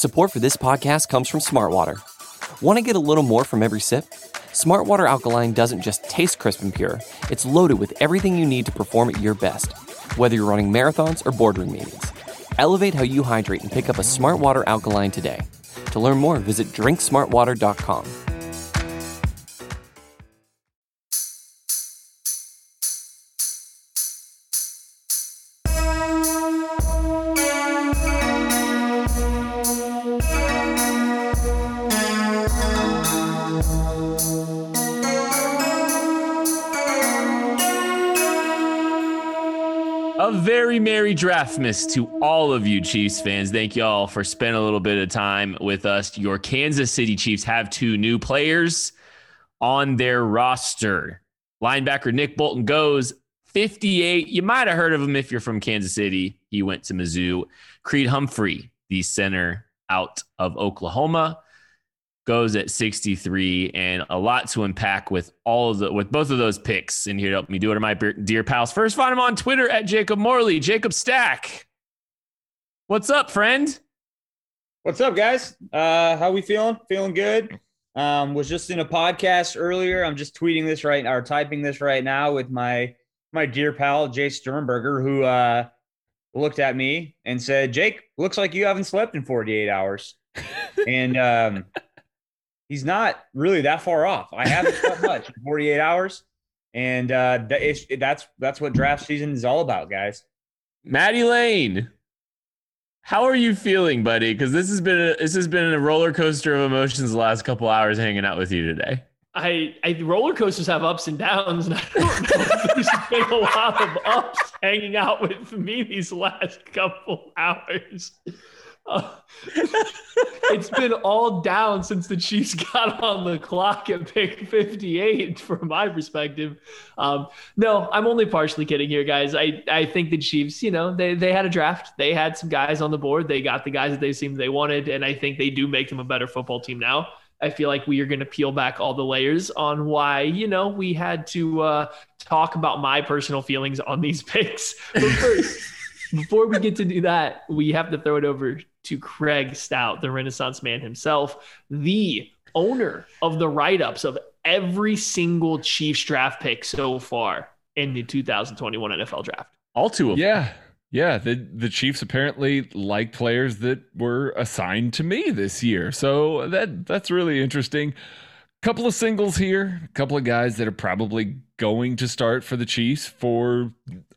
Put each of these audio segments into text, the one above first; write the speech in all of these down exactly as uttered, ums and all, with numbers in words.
Support for this podcast comes from Smartwater. Want to get a little more from every sip? Smartwater Alkaline doesn't just taste crisp and pure, it's loaded with everything you need to perform at your best, whether you're running marathons or boardroom meetings. Elevate how you hydrate and pick up a Smartwater Alkaline today. To learn more, visit drink smartwater dot com. A very merry Draftmas to all of you Chiefs fans. Thank you all for spending a little bit of time with us. Your Kansas City Chiefs have two new players on their roster. Linebacker Nick Bolton goes fifty-eight. You might have heard of him if you're from Kansas City. He went to Mizzou. Creed Humphrey, the center out of Oklahoma, goes at sixty-three, and a lot to unpack with all of the with both of those picks. And here to help me do it are my dear pals. First, find him on Twitter at Jacob Morley. Jacob Stack, what's up, friend? What's up, guys? Uh, how we feeling? Feeling good. Um, was just in a podcast earlier. I'm just tweeting this right or typing this right now with my my dear pal Jay Sternberger, who uh, looked at me and said, "Jake, looks like you haven't slept in forty-eight hours." and um, he's not really that far off. I haven't slept much in forty-eight hours. And uh, it's, that's that's what draft season is all about, guys. Maddie Lane, how are you feeling, buddy? Because this has been a, this has been a roller coaster of emotions the last couple hours hanging out with you today. I, I roller coasters have ups and downs, and I don't know if there's been a lot of ups hanging out with me these last couple hours. Uh, it's been all down since the Chiefs got on the clock at pick fifty-eight from my perspective. Um, no, I'm only partially kidding here, guys. I, I think the Chiefs, you know, they, they had a draft. They had some guys on the board. They got the guys that they seemed they wanted, and I think they do make them a better football team now. I feel like we are going to peel back all the layers on why, you know, we had to uh, talk about my personal feelings on these picks. But first, before we get to do that, we have to throw it over to Craig Stout, the Renaissance man himself, the owner of the write-ups of every single Chiefs draft pick so far in the two thousand twenty-one N F L draft. All two of them. Yeah. Yeah. The, the Chiefs apparently like players that were assigned to me this year. So that that's really interesting. Couple of singles here, a couple of guys that are probably going to start for the Chiefs for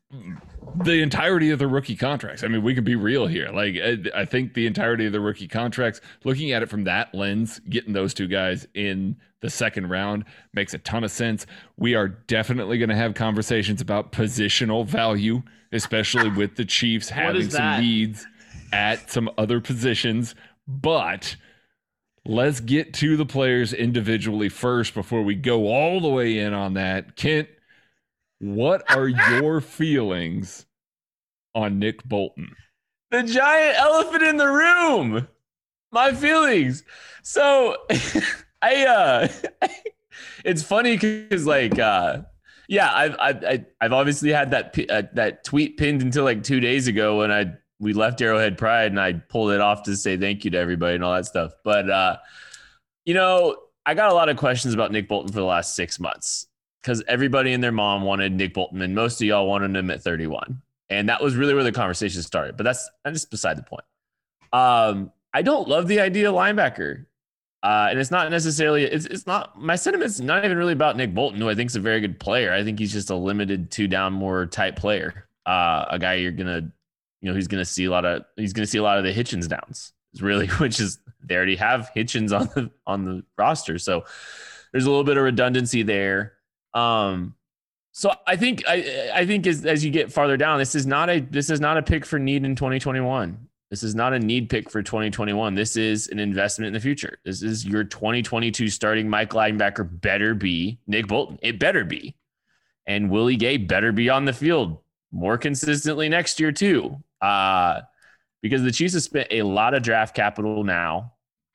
the entirety of the rookie contracts. I mean, we can be real here. Like, I, I think the entirety of the rookie contracts, looking at it from that lens, getting those two guys in the second round makes a ton of sense. We are definitely going to have conversations about positional value, especially with the Chiefs having some needs at some other positions. But let's get to the players individually first before we go all the way in on that. Kent, what are your feelings on Nick Bolton? The giant elephant in the room. My feelings. So I, uh, it's funny because like, uh, yeah, I've, I've, I've obviously had that, uh, that tweet pinned until like two days ago when I, we left Arrowhead Pride and I pulled it off to say thank you to everybody and all that stuff. But, uh, you know, I got a lot of questions about Nick Bolton for the last six months. Because everybody and their mom wanted Nick Bolton, and most of y'all wanted him at thirty-one. And that was really where the conversation started. But that's, that's just beside the point. Um, I don't love the idea of linebacker. Uh, and it's not necessarily, it's it's not, my sentiment's not even really about Nick Bolton, who I think is a very good player. I think he's just a limited two down more type player. Uh, a guy you're going to, you know, he's going to see a lot of, he's going to see a lot of the Hitchens downs. Is really, which is, they already have Hitchens on the, on the roster. So there's a little bit of redundancy there. Um, so I think I I think as as you get farther down, this is not a this is not a pick for need in twenty twenty-one. This is not a need pick for twenty twenty-one. This is an investment in the future. This is your twenty twenty-two starting Mike linebacker better be Nick Bolton. It better be, and Willie Gay better be on the field more consistently next year too. Uh, because the Chiefs have spent a lot of draft capital now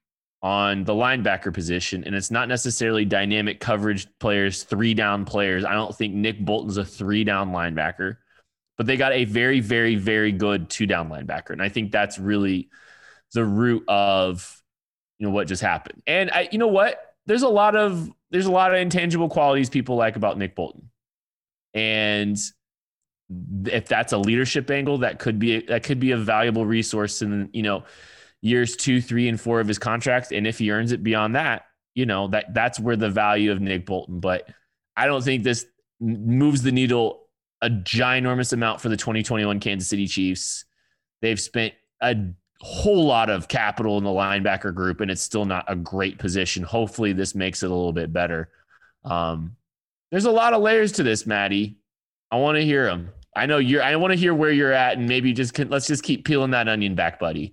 on the linebacker position, and it's not necessarily dynamic coverage players, three down players. I don't think Nick Bolton's a three down linebacker, but they got a very, very, very good two down linebacker. And I think that's really the root of, you know, what just happened. And I, you know what, there's a lot of, there's a lot of intangible qualities people like about Nick Bolton. And if that's a leadership angle, that could be, that could be a valuable resource in, you know, years two, three, and four of his contract. And if he earns it beyond that, you know, that that's where the value of Nick Bolton. But I don't think this moves the needle a ginormous amount for the twenty twenty-one Kansas City Chiefs. They've spent a whole lot of capital in the linebacker group, and it's still not a great position. Hopefully this makes it a little bit better. Um, there's a lot of layers to this, Maddie. I want to hear them. I know you're, I want to hear where you're at, and maybe just, let's just keep peeling that onion back, buddy.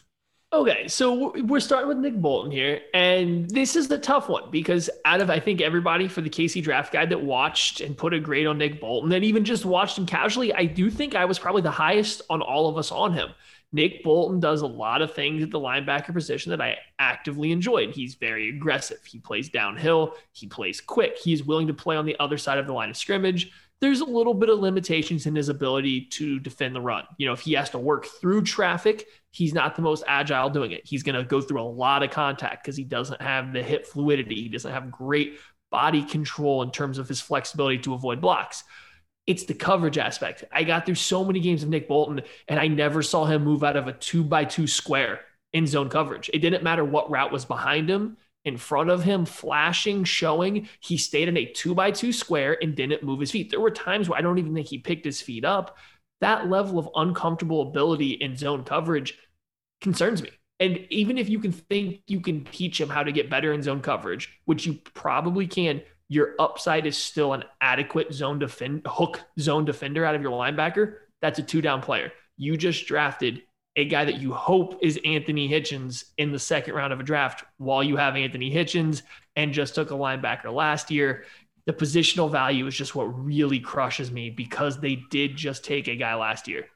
Okay, so we're starting with Nick Bolton here, and this is the tough one because out of, I think, everybody for the K C Draft Guide that watched and put a grade on Nick Bolton and even just watched him casually, I do think I was probably the highest on all of us on him. Nick Bolton does a lot of things at the linebacker position that I actively enjoyed. He's very aggressive. He plays downhill. He plays quick. He's willing to play on the other side of the line of scrimmage. There's a little bit of limitations in his ability to defend the run. You know, if he has to work through traffic, he's not the most agile doing it. He's going to go through a lot of contact because he doesn't have the hip fluidity. He doesn't have great body control in terms of his flexibility to avoid blocks. It's the coverage aspect. I got through so many games of Nick Bolton, and I never saw him move out of a two by two square in zone coverage. It didn't matter what route was behind him, in front of him, flashing, showing. He stayed in a two by two square and didn't move his feet. There were times where I don't even think he picked his feet up. That level of uncomfortable ability in zone coverage concerns me. And even if you can think you can teach him how to get better in zone coverage, which you probably can, your upside is still an adequate zone defend, hook zone defender out of your linebacker. That's a two down player. You just drafted a guy that you hope is Anthony Hitchens in the second round of a draft while you have Anthony Hitchens and just took a linebacker last year. The positional value is just what really crushes me because they did just take a guy last year.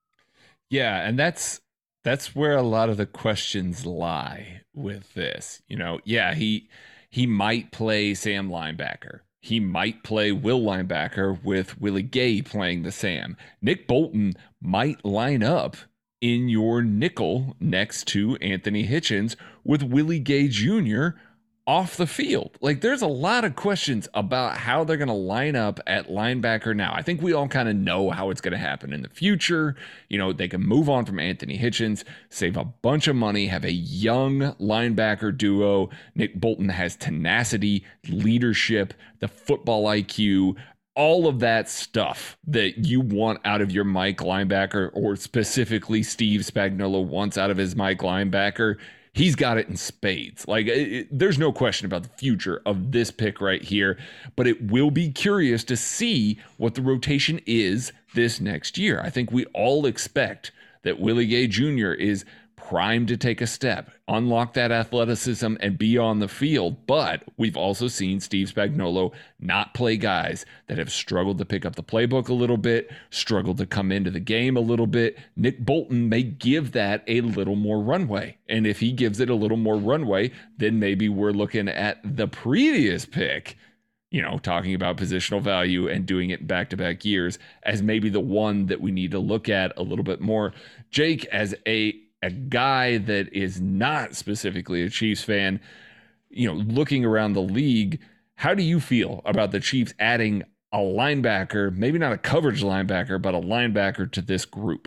Yeah. And that's, that's where a lot of the questions lie with this, you know, yeah, he, he might play Sam linebacker. He might play Will linebacker with Willie Gay playing the Sam. Nick Bolton might line up in your nickel next to Anthony Hitchens with Willie Gay Junior off the field. Like, there's a lot of questions about how they're going to line up at linebacker now. I think we all kind of know how it's going to happen in the future. You know, they can move on from Anthony Hitchens, save a bunch of money, have a young linebacker duo. Nick Bolton has tenacity, leadership, the football I Q, all of that stuff that you want out of your Mike linebacker, or specifically Steve Spagnuolo wants out of his Mike linebacker. He's got it in spades. Like, it, it, there's no question about the future of this pick right here, but it will be curious to see what the rotation is this next year. I think we all expect that Willie Gay Junior is primed to take a step, unlock that athleticism, and be on the field. But we've also seen Steve Spagnuolo not play guys that have struggled to pick up the playbook a little bit, struggled to come into the game a little bit. Nick Bolton may give that a little more runway. And if he gives it a little more runway, then maybe we're looking at the previous pick, you know, talking about positional value and doing it back-to-back years as maybe the one that we need to look at a little bit more. Jake, as a a guy that is not specifically a Chiefs fan, you know, looking around the league, how do you feel about the Chiefs adding a linebacker, maybe not a coverage linebacker, but a linebacker to this group?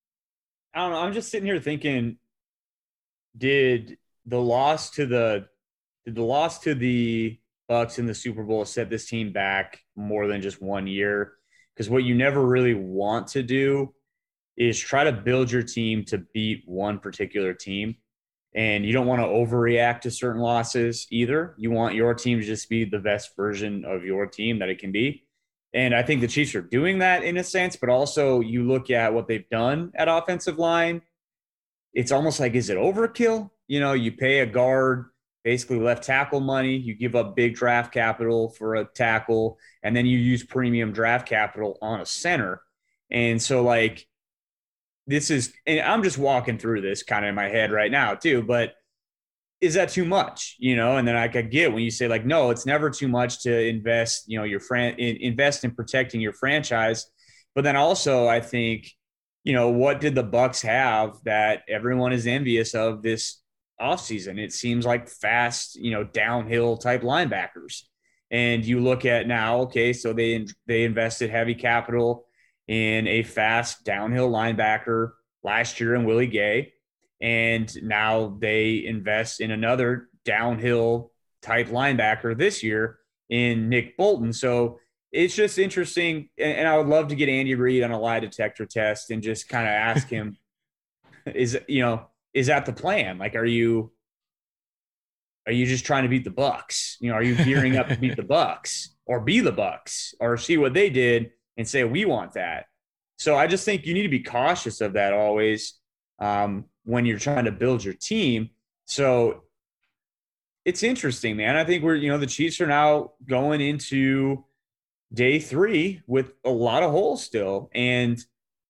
I don't know. I'm just sitting here thinking, did the loss to the did the loss to the Bucs in the Super Bowl set this team back more than just one year? Because what you never really want to do is try to build your team to beat one particular team. And you don't want to overreact to certain losses either. You want your team to just be the best version of your team that it can be. And I think the Chiefs are doing that in a sense, but also you look at what they've done at offensive line. It's almost like, is it overkill? You know, you pay a guard basically left tackle money, you give up big draft capital for a tackle, and then you use premium draft capital on a center. And so, like, this is, and I'm just walking through this kind of in my head right now too, but is that too much, you know? And then I could get when you say, like, no, it's never too much to invest, you know, your fran- invest in protecting your franchise. But then also I think you know, what did the Bucks have that everyone is envious of this offseason? It seems like fast, you know, downhill type linebackers. And you look at now, okay, so they they invested heavy capital in a fast downhill linebacker last year in Willie Gay, and now they invest in another downhill type linebacker this year in Nick Bolton. So it's just interesting, and I would love to get Andy Reid on a lie detector test and just kind of ask him, is you know, is that the plan? Like, are you are you just trying to beat the Bucks? You know, are you gearing up to beat the Bucks or be the Bucks or see what they did and say we want that? So I just think you need to be cautious of that always um, when you're trying to build your team. So it's interesting, man. I think we're, you know, the Chiefs are now going into day three with a lot of holes still. And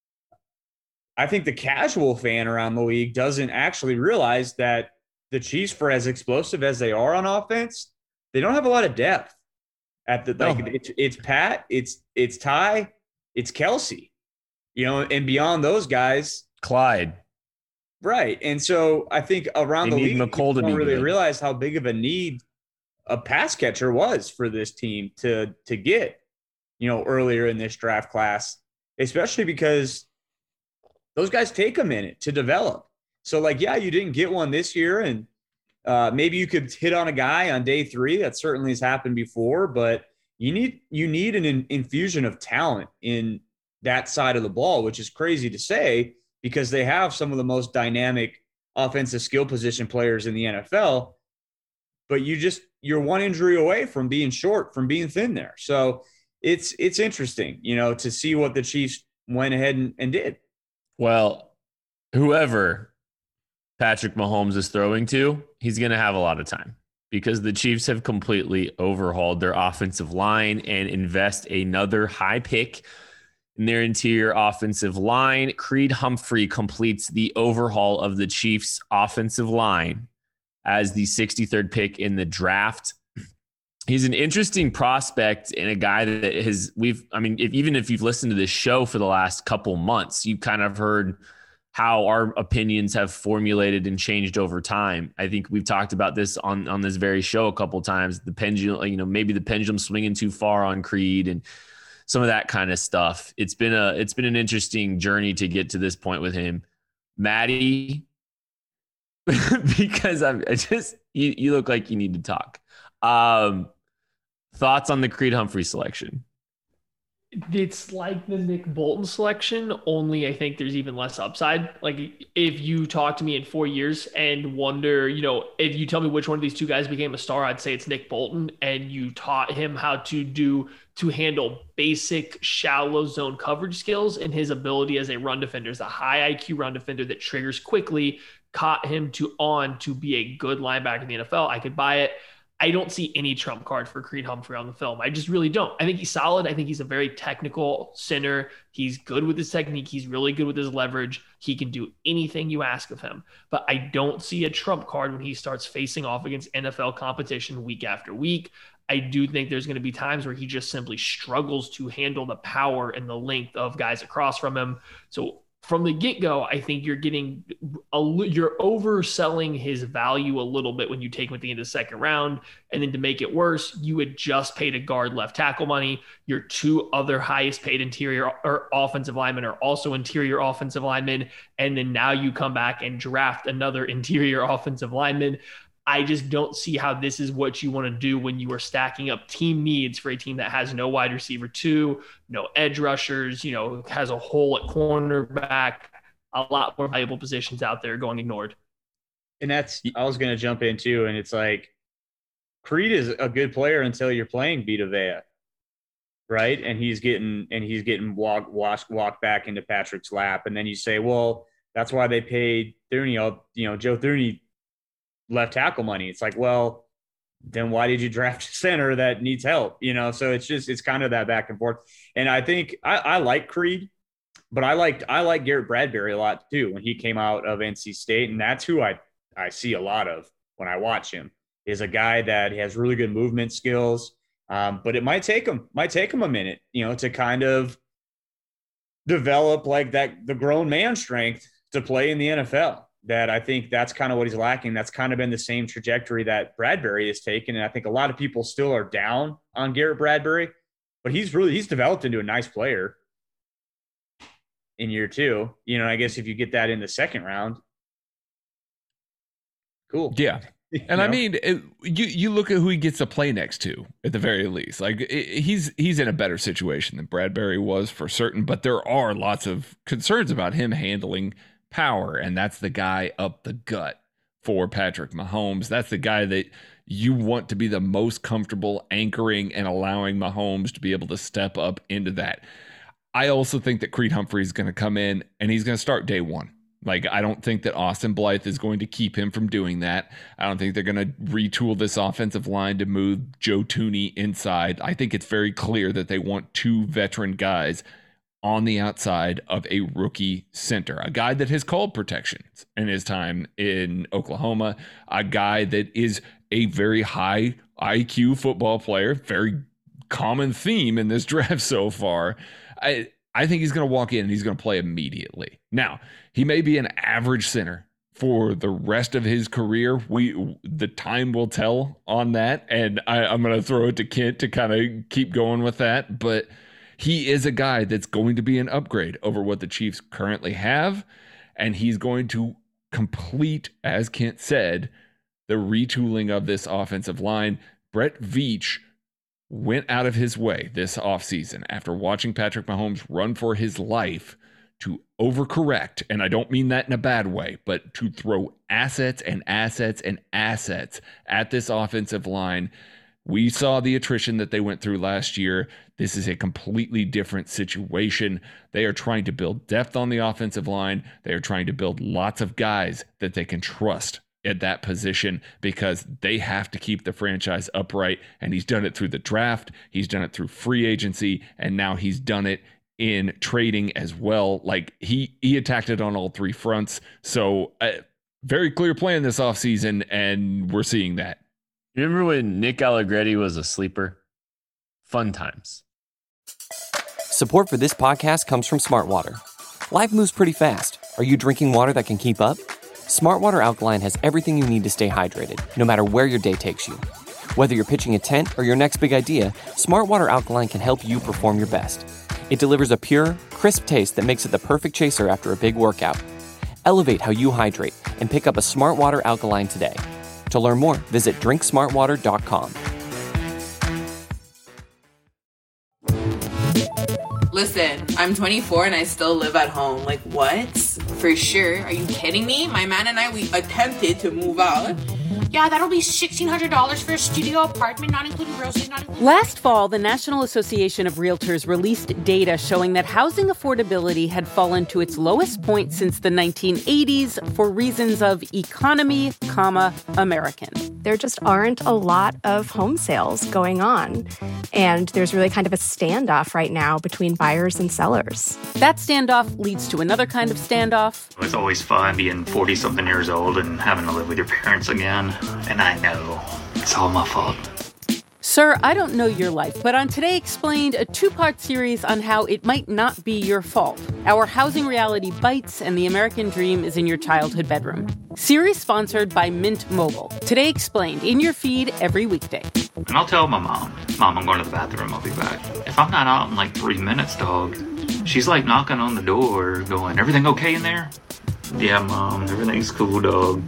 I think the casual fan around the league doesn't actually realize that the Chiefs, for as explosive as they are on offense, they don't have a lot of depth at the, like, no. it's, it's Pat, it's, it's Ty, it's Kelsey, you know, and beyond those guys, Clyde. Right. And so I think around they the league, McColl people don't really good. realize how big of a need a pass catcher was for this team to, to get, you know, earlier in this draft class, especially because those guys take a minute to develop. So, like, yeah, you didn't get one this year, and uh, maybe you could hit on a guy on day three. That certainly has happened before, but you need you need an in, infusion of talent in that side of the ball, which is crazy to say because they have some of the most dynamic offensive skill position players in the N F L. But you just you're one injury away from being short, from being thin there. So it's it's interesting, you know, to see what the Chiefs went ahead and, and did. Well, whoever Patrick Mahomes is throwing to, he's going to have a lot of time because the Chiefs have completely overhauled their offensive line and invest another high pick in their interior offensive line. Creed Humphrey completes the overhaul of the Chiefs offensive line as the sixty-third pick in the draft. He's an interesting prospect and a guy that has we've, I mean, if, even if you've listened to this show for the last couple months, you kind of heard how our opinions have formulated and changed over time. I think we've talked about this on, on this very show a couple of times, the pendulum, you know, maybe the pendulum swinging too far on Creed and some of that kind of stuff. It's been a, it's been an interesting journey to get to this point with him. Maddie, because I'm I just, you, you look like you need to talk. Um, thoughts on the Creed Humphrey selection? It's like the Nick Bolton selection, only I think there's even less upside. Like if you talk to me in four years and wonder, you know, if you tell me which one of these two guys became a star, I'd say it's Nick Bolton. And you taught him how to do, to handle basic shallow zone coverage skills, and his ability as a run defender is a high I Q run defender that triggers quickly, caught him to on to be a good linebacker in the N F L. I could buy it. I don't see any trump card for Creed Humphrey on the film. I just really don't. I think he's solid. I think he's a very technical center. He's good with his technique. He's really good with his leverage. He can do anything you ask of him. But I don't see a trump card when he starts facing off against N F L competition week after week. I do think there's going to be times where he just simply struggles to handle the power and the length of guys across from him. So from the get-go, I think you're getting a, you're overselling his value a little bit when you take him at the end of the second round. And then to make it worse, you had just paid a guard left tackle money. Your two other highest paid interior or offensive linemen are also interior offensive linemen. And then now you come back and draft another interior offensive lineman. I just don't see how this is what you want to do when you are stacking up team needs for a team that has no wide receiver two, no edge rushers, you know, has a hole at cornerback, a lot more valuable positions out there going ignored. And that's, I was going to jump in too. And it's like, Creed is a good player until you're playing Vita Vea, right? And he's getting, and he's getting walked, washed, walked back into Patrick's lap. And then you say, well, that's why they paid Thuney, you know, Joe Thuney left tackle money. It's like, well, then why did you draft a center that needs help? You know, so it's just, it's kind of that back and forth. And I think I, I like Creed, but I liked, I like Garrett Bradbury a lot too, when he came out of N C State. And that's who I, I see a lot of when I watch him, is a guy that has really good movement skills. Um, but it might take him, might take him a minute, you know, to kind of develop like that, the grown man strength to play in the N F L. That I think that's kind of what he's lacking. That's kind of been the same trajectory that Bradbury has taken. And I think a lot of people still are down on Garrett Bradbury, but he's really, he's developed into a nice player in year two. You know, I guess if you get that in the second round, cool. Yeah. And know? I mean, it, you you look at who he gets to play next to at the very least. Like it, he's he's in a better situation than Bradbury was for certain, but there are lots of concerns about him handling power, and that's the guy up the gut for Patrick Mahomes. That's the guy that you want to be the most comfortable anchoring and allowing Mahomes to be able to step up into that. I also think that Creed Humphrey is going to come in and he's going to start day one. Like, I don't think that Austin Blythe is going to keep him from doing that. I don't think they're going to retool this offensive line to move Joe Thuney inside. I think it's very clear that they want two veteran guys on the outside of a rookie center, a guy that has called protections in his time in Oklahoma, a guy that is a very high I Q football player, very common theme in this draft so far. I I think he's going to walk in and he's going to play immediately. Now, he may be an average center for the rest of his career. We the time will tell on that, and I, I'm going to throw it to Kent to kind of keep going with that. But he is a guy that's going to be an upgrade over what the Chiefs currently have, and he's going to complete, as Kent said, the retooling of this offensive line. Brett Veach went out of his way this offseason after watching Patrick Mahomes run for his life to overcorrect, and I don't mean that in a bad way, but to throw assets and assets and assets at this offensive line. We saw the attrition that they went through last year. This is a completely different situation. They are trying to build depth on the offensive line. They are trying to build lots of guys that they can trust at that position because they have to keep the franchise upright. And he's done it through the draft. He's done it through free agency. And now he's done it in trading as well. Like he, he attacked it on all three fronts. So uh, very clear plan this offseason. And we're seeing that. Remember when Nick Allegretti was a sleeper? Fun times. Support for this podcast comes from Smart Water. Life moves pretty fast. Are you drinking water that can keep up? Smart Water Alkaline has everything you need to stay hydrated, no matter where your day takes you. Whether you're pitching a tent or your next big idea, Smart Water Alkaline can help you perform your best. It delivers a pure, crisp taste that makes it the perfect chaser after a big workout. Elevate how you hydrate and pick up a Smart Water Alkaline today. To learn more, visit drink smart water dot com. Listen, I'm twenty-four and I still live at home. Like, what? For sure. Are you kidding me? My man and I, we attempted to move out. Yeah, that'll be sixteen hundred dollars for a studio apartment, not including groceries, not including... Last fall, the National Association of Realtors released data showing that housing affordability had fallen to its lowest point since the nineteen eighties for reasons of economy, comma, American. There just aren't a lot of home sales going on. And there's really kind of a standoff right now between buyers and sellers. That standoff leads to another kind of standoff. It's always fun being forty-something years old and having to live with your parents again. And I know it's all my fault. Sir, I don't know your life, but on Today Explained, a two-part series on how it might not be your fault. Our housing reality bites and the American dream is in your childhood bedroom. Series sponsored by Mint Mobile. Today Explained, in your feed every weekday. And I'll tell my mom, Mom, I'm going to the bathroom, I'll be back. If I'm not out in like three minutes, dog, she's like knocking on the door going, everything okay in there? Yeah, Mom, everything's cool, dog.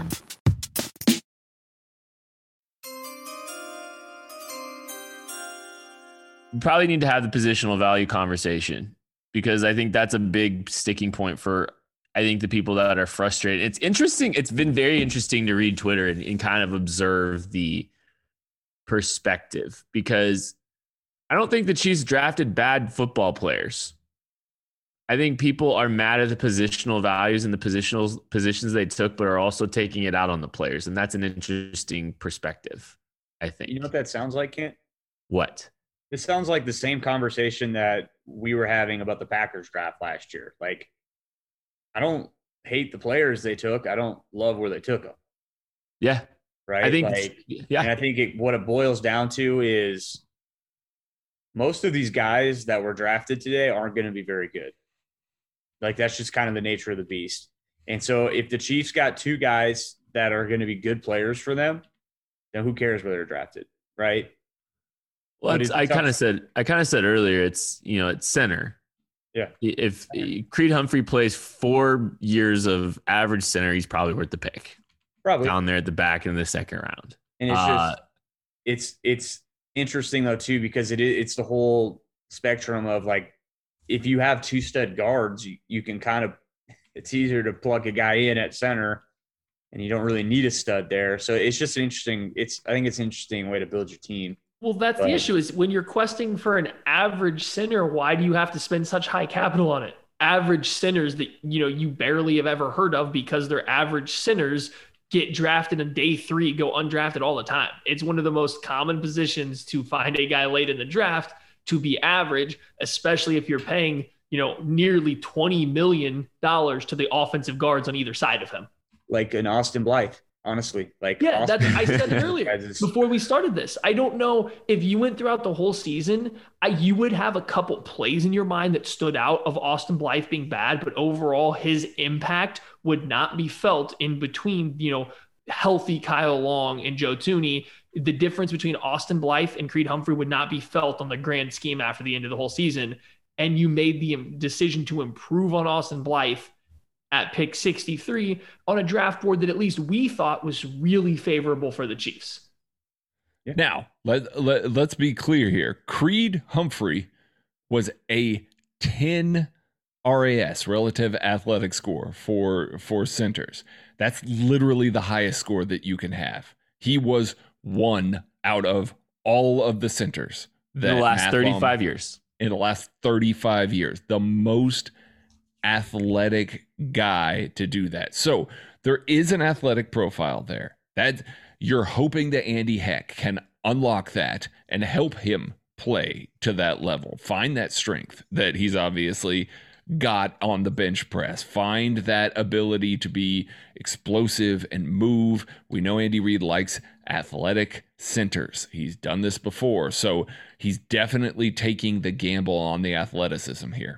We probably need to have the positional value conversation because I think that's a big sticking point for, I think, the people that are frustrated. It's interesting. It's been very interesting to read Twitter and, and kind of observe the perspective because I don't think the Chiefs drafted bad football players. I think people are mad at the positional values and the positional positions they took, but are also taking it out on the players. And that's an interesting perspective, I think. You know what that sounds like, Kent? What? This sounds like the same conversation that we were having about the Packers draft last year. Like, I don't hate the players they took. I don't love where they took them. Yeah. Right. I think, like, yeah. And I think it, what it boils down to is most of these guys that were drafted today aren't going to be very good. Like, that's just kind of the nature of the beast. And so if the Chiefs got two guys that are going to be good players for them, then who cares where they're drafted, right? Well, it's, I kind of said, I kind of said earlier, it's, you know, it's center. Yeah. If Creed Humphrey plays four years of average center, he's probably worth the pick. Probably down there at the back in the second round. And it's uh, just, it's, it's interesting though, too, because it is, it's the whole spectrum of like, if you have two stud guards, you, you can kind of, it's easier to plug a guy in at center and you don't really need a stud there. So it's just an interesting, it's, I think it's an interesting way to build your team. Well, that's but, the issue is when you're questing for an average center, why do you have to spend such high capital on it? Average centers that, you know, you barely have ever heard of because they're average centers get drafted in day three, go undrafted all the time. It's one of the most common positions to find a guy late in the draft to be average, especially if you're paying, you know, nearly twenty million dollars to the offensive guards on either side of him. Like an Austin Blythe, honestly. Like Yeah, Austin- that's, I said it earlier before we started this. I don't know if you went throughout the whole season, I, you would have a couple plays in your mind that stood out of Austin Blythe being bad, but overall his impact would not be felt in between, you know, healthy Kyle Long and Joe Thuney. The difference between Austin Blythe and Creed Humphrey would not be felt on the grand scheme after the end of the whole season. And you made the decision to improve on Austin Blythe at pick sixty-three on a draft board that at least we thought was really favorable for the Chiefs. Yeah. Now, let, let, let's be clear here. Creed Humphrey was a ten R A S, relative athletic score, for, for centers. That's literally the highest score that you can have. He was one out of all of the centers. That in the last thirty-five Mathbom, years. In the last thirty-five years. The most athletic guy to do that. So there is an athletic profile there. That you're hoping that Andy Heck can unlock that and help him play to that level. Find that strength that he's obviously got on the bench press. Find that ability to be explosive and move. We know Andy Reid likes athletic centers. He's done this before. So he's definitely taking the gamble on the athleticism here.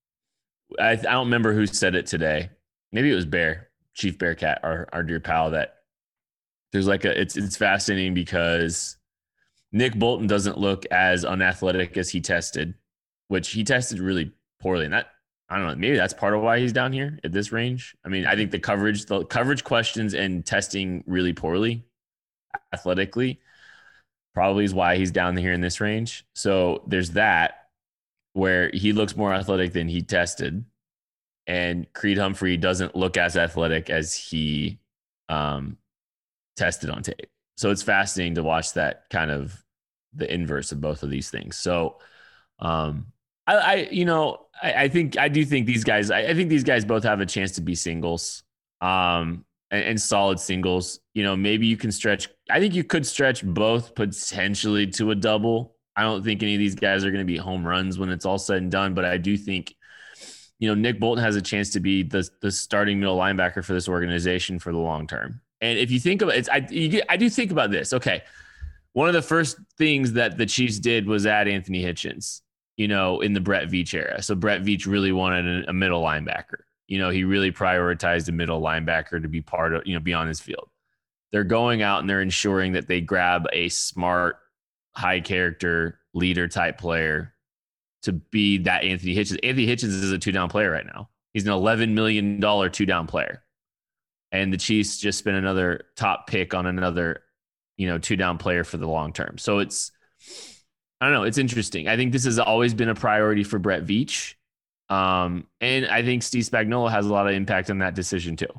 I, I don't remember who said it today. Maybe it was Bear, Chief Bearcat, our, our dear pal, that there's like a, it's, it's fascinating because Nick Bolton doesn't look as unathletic as he tested, which he tested really poorly. And that, I don't know, maybe that's part of why he's down here at this range. I mean, I think the coverage, the coverage questions and testing really poorly athletically probably is why he's down here in this range. So there's that where he looks more athletic than he tested, and Creed Humphrey doesn't look as athletic as he um, tested on tape. So it's fascinating to watch that kind of the inverse of both of these things. So um, I, I, you know, I, I think, I do think these guys, I, I think these guys both have a chance to be singles um, and, and solid singles. You know, maybe you can stretch, I think you could stretch both potentially to a double. I don't think any of these guys are going to be home runs when it's all said and done, but I do think, you know, Nick Bolton has a chance to be the the starting middle linebacker for this organization for the long term. And if you think about it, it's, I, you, I do think about this. Okay. One of the first things that the Chiefs did was add Anthony Hitchens, you know, in the Brett Veach era. So Brett Veach really wanted a, a middle linebacker. You know, he really prioritized a middle linebacker to be part of, you know, be on his field. They're going out and they're ensuring that they grab a smart, high character leader type player to be that Anthony Hitchens. Anthony Hitchens is a two down player right now. He's an eleven million dollars two down player. And the Chiefs just spent another top pick on another, you know, two down player for the long term. So it's, I don't know. It's interesting. I think this has always been a priority for Brett Veach. Um, and I think Steve Spagnuolo has a lot of impact on that decision too.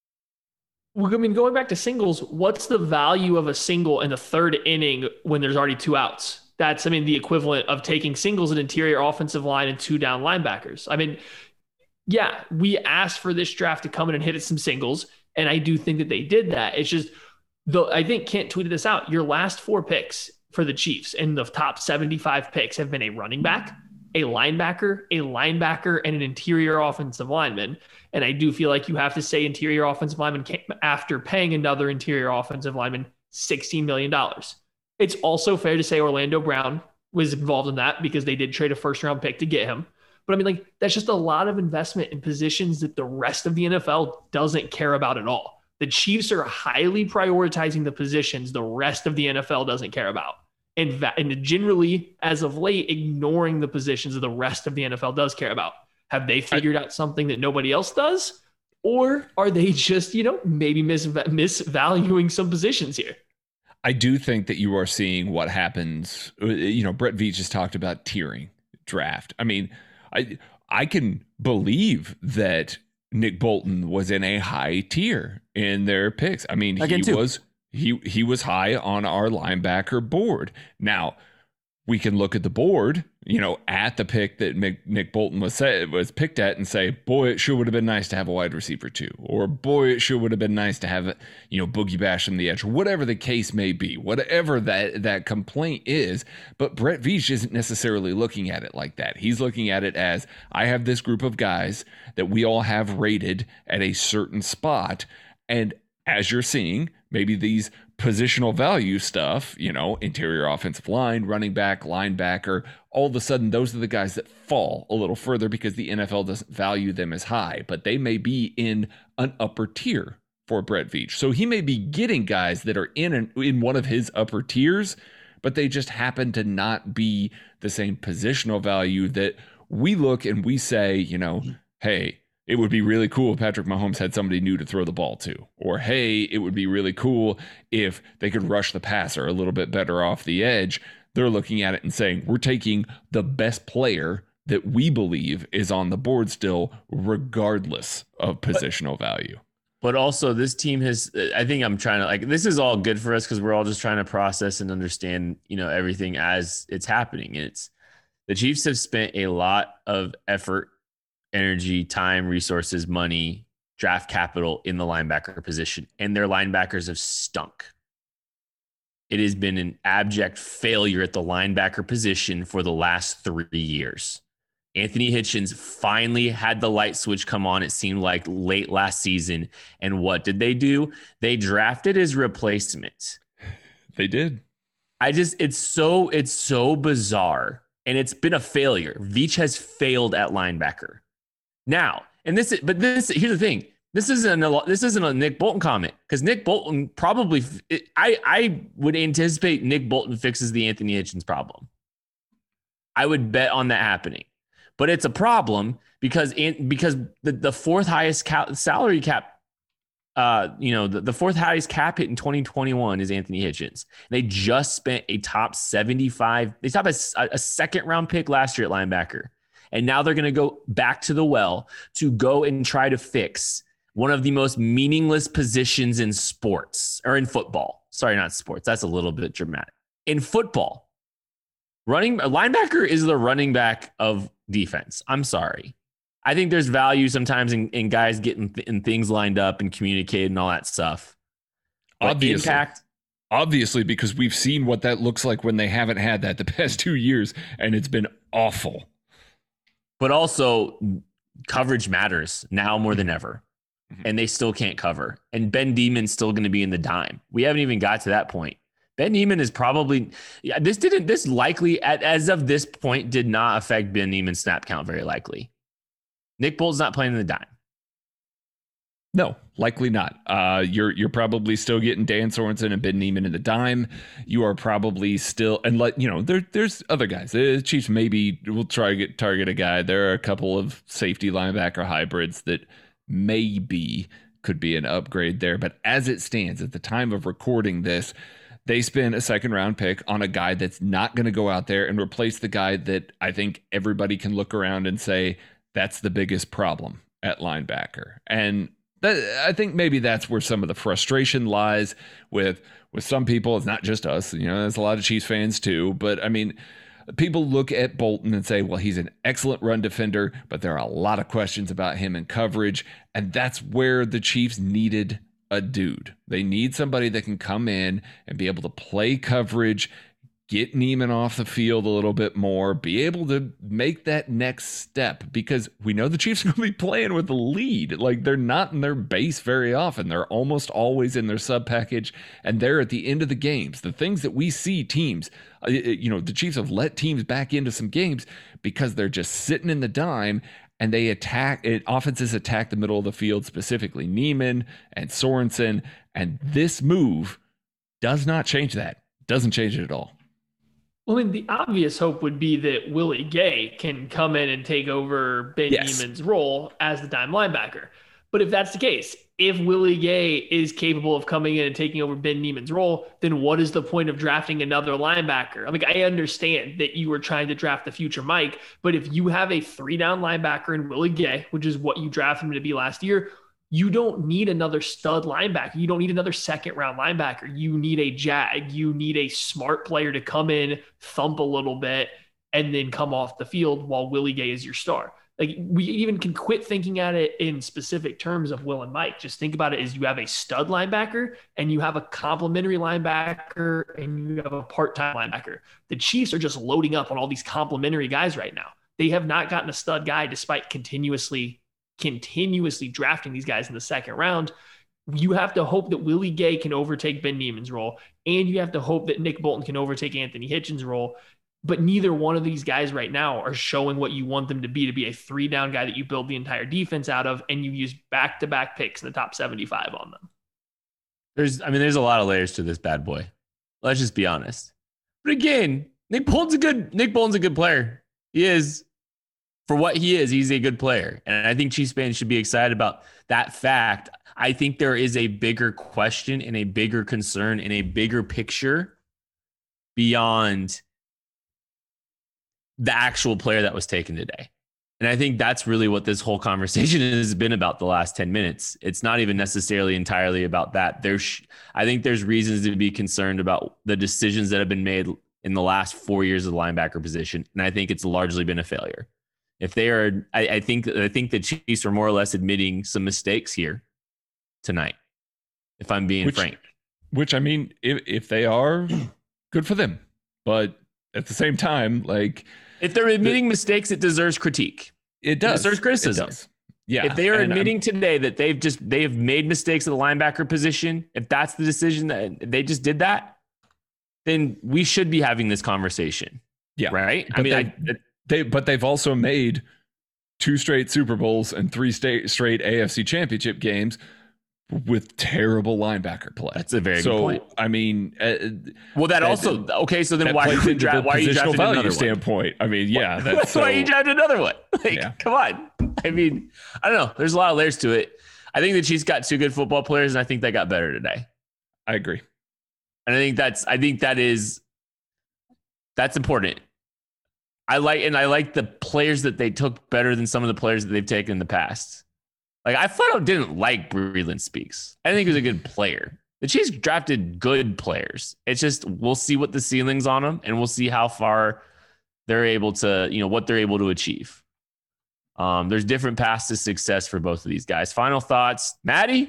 Well, I mean, going back to singles, what's the value of a single in the third inning when there's already two outs? That's, I mean, the equivalent of taking singles at interior offensive line and two down linebackers. I mean, yeah, we asked for this draft to come in and hit at some singles, and I do think that they did that. It's just, the I think Kent tweeted this out. Your last four picks for the Chiefs in the top seventy-five picks have been a running back, a linebacker, a linebacker, and an interior offensive lineman. And I do feel like you have to say interior offensive lineman after paying another interior offensive lineman sixteen million dollars. It's also fair to say Orlando Brown was involved in that because they did trade a first round pick to get him. But I mean, like, that's just a lot of investment in positions that the rest of the N F L doesn't care about at all. The Chiefs are highly prioritizing the positions the rest of the N F L doesn't care about. And, va- and generally, as of late, ignoring the positions that the rest of the N F L does care about. Have they figured out something that nobody else does? Or are they just, you know, maybe mis- misvaluing some positions here? I do think that you are seeing what happens. You know, Brett Veach has talked about tiering draft. I mean, I I can believe that Nick Bolton was in a high tier in their picks. I mean, he was he he was high on our linebacker board. Now, we can look at the board, you know, at the pick that Nick Bolton was say, was picked at and say, boy, it sure would have been nice to have a wide receiver too. Or boy, it sure would have been nice to have, you know, Boogie Bash on the edge, or whatever the case may be, whatever that, that complaint is. But Brett Veach isn't necessarily looking at it like that. He's looking at it as, I have this group of guys that we all have rated at a certain spot. And as you're seeing, maybe these positional value stuff, you know, interior offensive line, running back, linebacker, all of a sudden, those are the guys that fall a little further because the N F L doesn't value them as high, but they may be in an upper tier for Brett Veach. So he may be getting guys that are in an, in one of his upper tiers, but they just happen to not be the same positional value that we look and we say, you know, hey, it would be really cool if Patrick Mahomes had somebody new to throw the ball to. Or, hey, it would be really cool if they could rush the passer a little bit better off the edge. They're looking at it and saying, we're taking the best player that we believe is on the board still, regardless of positional value. But also, this team has, I think I'm trying to, like, this is all good for us because we're all just trying to process and understand, you know, everything as it's happening. It's the Chiefs have spent a lot of effort, energy, time, resources, money, draft capital in the linebacker position, and their linebackers have stunk. It has been an abject failure at the linebacker position for the last three years. Anthony Hitchens finally had the light switch come on, it seemed like late last season. And what did they do? They drafted his replacement. They did. I just, it's so, it's so bizarre. And it's been a failure. Veach has failed at linebacker. Now, and this, but this, here's the thing. This isn't a, this isn't a Nick Bolton comment because Nick Bolton probably, I, I would anticipate Nick Bolton fixes the Anthony Hitchens problem. I would bet on that happening, but it's a problem because in, because the, the fourth highest cap, salary cap, uh, you know, the, the fourth highest cap hit in twenty twenty-one is Anthony Hitchens. They just spent a top seventy-five, they top a, a second round pick last year at linebacker. And now they're going to go back to the well to go and try to fix one of the most meaningless positions in sports or in football. Sorry, not sports. That's a little bit dramatic. In football, running a linebacker is the running back of defense. I'm sorry. I think there's value sometimes in, in guys getting th- in things lined up and communicated and all that stuff. But obviously, impact, obviously, because we've seen what that looks like when they haven't had that the past two years, and it's been awful. But also, coverage matters now more than ever. Mm-hmm. And they still can't cover. And Ben Demon's still going to be in the dime. We haven't even got to that point. Ben Niemann is probably, yeah, this didn't, this likely, at, as of this point, did not affect Ben Niemann's snap count very likely. Nick Bolton's not playing in the dime. No, likely not. Uh, you're you're probably still getting Dan Sorensen and Ben Niemann in the dime. You are probably still, and let you know, there there's other guys. The Chiefs maybe will try to get target a guy. There are a couple of safety linebacker hybrids that maybe could be an upgrade there. But as it stands at the time of recording this, they spend a second round pick on a guy that's not going to go out there and replace the guy that I think everybody can look around and say that's the biggest problem at linebacker. And I think maybe that's where some of the frustration lies with with some people. It's not just us, you know, there's a lot of Chiefs fans too. But I mean, people look at Bolton and say, well, he's an excellent run defender, but there are a lot of questions about him in coverage. And that's where the Chiefs needed a dude. They need somebody that can come in and be able to play coverage, get Neiman off the field a little bit more, be able to make that next step, because we know the Chiefs are going to be playing with the lead. Like, they're not in their base very often. They're almost always in their sub package, and they're at the end of the games. The things that we see teams, you know, the Chiefs have let teams back into some games because they're just sitting in the dime, and they attack it. Offenses attack the middle of the field, specifically Neiman and Sorensen, and this move does not change that. Doesn't change it at all. Well, I mean, the obvious hope would be that Willie Gay can come in and take over Ben Yes. Neiman's role as the dime linebacker. But if that's the case, if Willie Gay is capable of coming in and taking over Ben Neiman's role, then what is the point of drafting another linebacker? I mean, I understand that you were trying to draft the future Mike, but if you have a three-down linebacker in Willie Gay, which is what you drafted him to be last year, you don't need another stud linebacker. You don't need another second-round linebacker. You need a jag. You need a smart player to come in, thump a little bit, and then come off the field while Willie Gay is your star. Like, we even can quit thinking at it in specific terms of Will and Mike. Just think about it as you have a stud linebacker and you have a complementary linebacker and you have a part-time linebacker. The Chiefs are just loading up on all these complementary guys right now. They have not gotten a stud guy despite continuously, continuously drafting these guys in the second round. You have to hope that Willie Gay can overtake Ben Neiman's role, and you have to hope that Nick Bolton can overtake Anthony Hitchens' role. But neither one of these guys right now are showing what you want them to be, to be a three-down guy that you build the entire defense out of, and you use back-to-back picks in the top seventy-five on them. There's, I mean, there's a lot of layers to this bad boy. Let's just be honest. But again, Nick Bolton's a good, Nick Bolton's a good player. He is, for what he is, he's a good player. And I think Chiefs fans should be excited about that fact. I think there is a bigger question and a bigger concern and a bigger picture beyond the actual player that was taken today. And I think that's really what this whole conversation has been about the last ten minutes. It's not even necessarily entirely about that. There's, I think there's reasons to be concerned about the decisions that have been made in the last four years of the linebacker position. And I think it's largely been a failure. If they are, I, I think, I think the Chiefs are more or less admitting some mistakes here tonight, if I'm being which, frank. Which, I mean, if, if they are, good for them. But at the same time, like, if they're admitting the, mistakes, it deserves critique. It does. It deserves criticism. It does. Yeah. If they are admitting I'm, today that they've just they have made mistakes at the linebacker position, if that's the decision that they just did that, then we should be having this conversation. Yeah. Right. But I mean, they, I, they but they've also made two straight Super Bowls and three straight straight A F C Championship games with terrible linebacker play. That's a very so, good point. I mean, uh, well, that, that also did, okay. So then why are you, dra- why are you drafting value another standpoint? one? I mean, yeah, that's so, why are you drafting another one? Like, yeah. Come on. I mean, I don't know. There's a lot of layers to it. I think the Chiefs got two good football players, and I think they got better today. I agree, and I think that's I think that is that's important. I like and I like the players that they took better than some of the players that they've taken in the past. Like, I flat out didn't like Breeland Speaks. I think he was a good player. The Chiefs drafted good players. It's just, we'll see what the ceiling's on them, and we'll see how far they're able to, you know, what they're able to achieve. Um, there's different paths to success for both of these guys. Final thoughts, Maddie?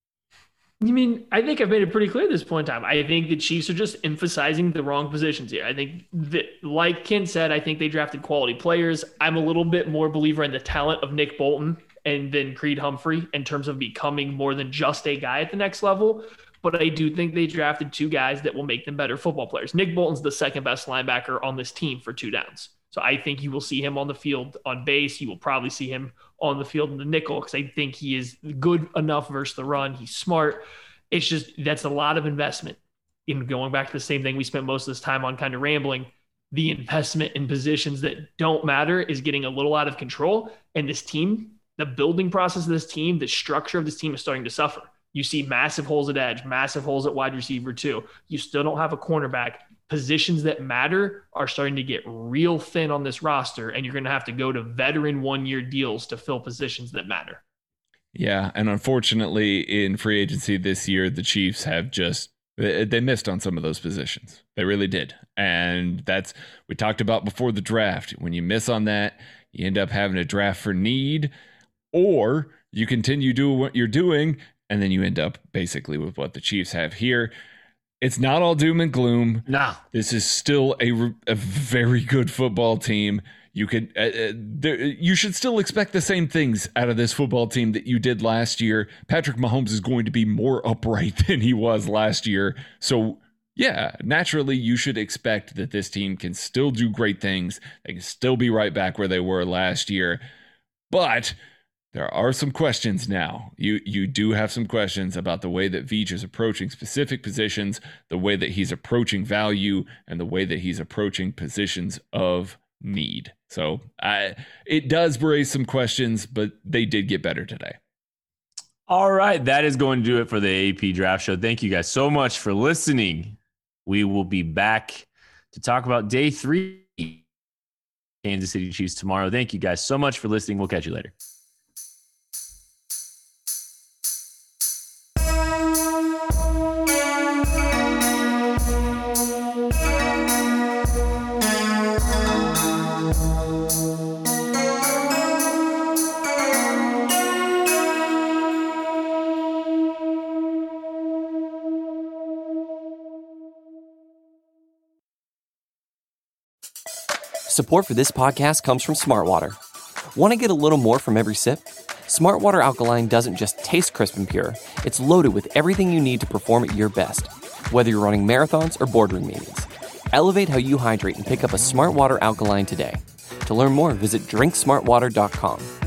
You mean, I think I've made it pretty clear at this point in time. I think the Chiefs are just emphasizing the wrong positions here. I think that, like Ken said, I think they drafted quality players. I'm a little bit more believer in the talent of Nick Bolton and then Creed Humphrey in terms of becoming more than just a guy at the next level. But I do think they drafted two guys that will make them better football players. Nick Bolton's the second best linebacker on this team for two downs. So I think you will see him on the field on base. You will probably see him on the field in the nickel because I think he is good enough versus the run. He's smart. It's just, that's a lot of investment. In going back to the same thing we spent most of this time on kind of rambling, the investment in positions that don't matter is getting a little out of control. And this team, the building process of this team, the structure of this team is starting to suffer. You see massive holes at edge, massive holes at wide receiver too. You still don't have a cornerback. Positions that matter are starting to get real thin on this roster, and you're going to have to go to veteran one-year deals to fill positions that matter. Yeah, and unfortunately in free agency this year, the Chiefs have just, they missed on some of those positions. They really did. And that's, we talked about before the draft. When you miss on that, you end up having a draft for need, or you continue doing what you're doing, and then you end up basically with what the Chiefs have here. It's not all doom and gloom. Nah. This is still a, a very good football team. You could, uh, uh, there, you should still expect the same things out of this football team that you did last year. Patrick Mahomes is going to be more upright than he was last year. So, yeah, naturally, you should expect that this team can still do great things. They can still be right back where they were last year. But there are some questions now. You you do have some questions about the way that Veach is approaching specific positions, the way that he's approaching value, and the way that he's approaching positions of need. So I, it does raise some questions, but they did get better today. All right, that is going to do it for the A P Draft Show. Thank you guys so much for listening. We will be back to talk about day three, Kansas City Chiefs tomorrow. Thank you guys so much for listening. We'll catch you later. Support for this podcast comes from Smartwater. Want to get a little more from every sip? Smartwater Alkaline doesn't just taste crisp and pure, it's loaded with everything you need to perform at your best, whether you're running marathons or boardroom meetings. Elevate how you hydrate and pick up a Smartwater Alkaline today. To learn more, visit drink smart water dot com.